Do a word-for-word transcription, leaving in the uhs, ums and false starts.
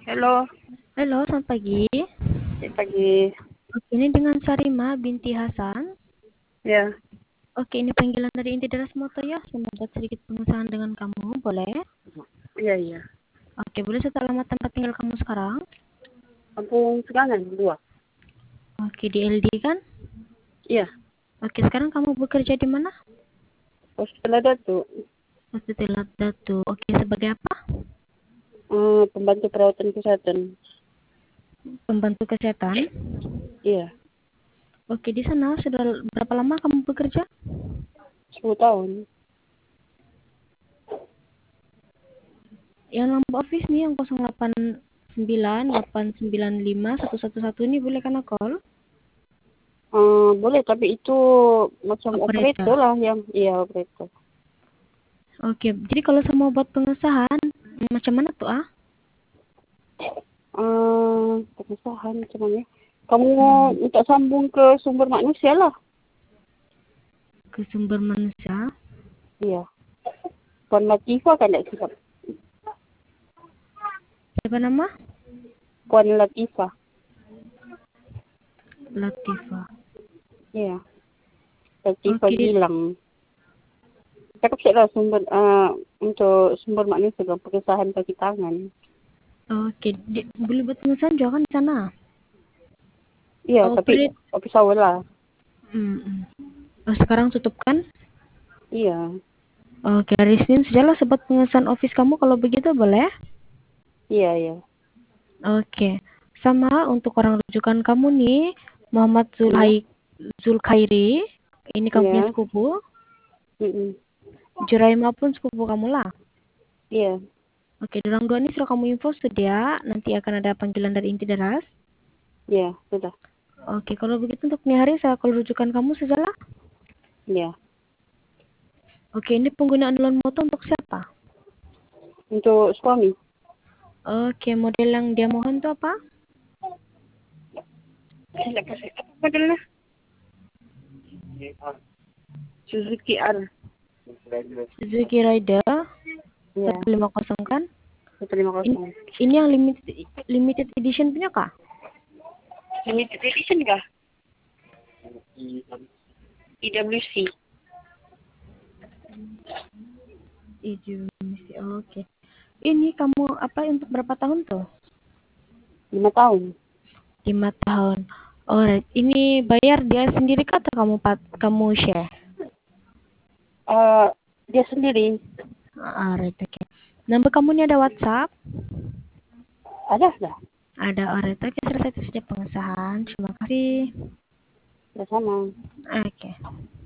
Halo, Halo, selamat pagi. selamat pagi. Oke, ini dengan Sarima binti Hasan. Ya, Oke, ini panggilan dari Inti Deras Moto ya. Saya mau buat sedikit pengesahan dengan kamu, boleh? iya iya. Oke, boleh setelah alamat tempat tinggal kamu sekarang? Kampung Segangan, dua. Oke, di L D kan? Iya, Oke, sekarang kamu bekerja di mana? Hospital ada tuh. Hospital Datu. Oke, sebagai apa? Eh, pembantu perawatan kesehatan. Pembantu kesehatan. Iya, Oke, di sana sudah berapa lama kamu bekerja? sepuluh tahun. Yang nomor office nih yang nol delapan sembilan delapan sembilan lima satu satu satu ini boleh kena call? Eh, boleh, tapi itu macam Operator. operator lah yang, iya operator. Oke, jadi kalau saya mau buat pengesahan, macam mana tuh ah? Eh, pengesahan macam mana? Kamu Hmm, minta sambung ke sumber manusia lah. ke sumber manusia. Iya. Puan Latifah kan tak silap. Siapa nama? Puan Latifah. Latifah. Iya. Latifah Oke, di- Gilang. Cakap sikit lah sumber, uh, untuk sumber manusia dan pengesahan kaki tangan. oke, di, boleh buat pengesahan juga kan di sana. Iya, tapi Operate. office hour lah. Hmm, hmm. Oh, sekarang tutup kan? Iya, Oke, hari Senin sajalah sebut pengesahan office kamu kalau begitu boleh? iya, iya. Oke, sama untuk orang rujukan kamu nih, Muhammad Iya, Zulhai Zulkhairi. Ini kamu punya iya. sepupu. Mm-mm. Juraima pun sepupu kamu lah. Iya, Oke, dorang dua ini suruh kamu info sedia. Nanti akan ada panggilan dari inti deras. iya, sudah. Oke, kalau begitu untuk ini hari saya akan rujukan kamu sajalah. Iya. Oke, ini penggunaan loan motor untuk siapa? Untuk suami, Oke, model yang dia mohon itu apa? saya nak kasih apa modelnya? Suzuki R. Suzuki Rider Iya, seratus lima puluh kan? seratus lima Ini, puluh. ini yang limited limited edition punya kah? Limited edition kah? E W C. Itu misi. Oke. Ini kamu apa untuk berapa tahun tuh? Lima tahun. Lima tahun. Alright. Ini bayar dia sendiri kah atau kamu pat kamu share? Eh, dia sendiri. Alright, oke. Nomor kamu ini ada WhatsApp? Ada, dah. Ada, alright. Oke, selesai itu saja pengesahan. Terima kasih. Dah sama. Oke.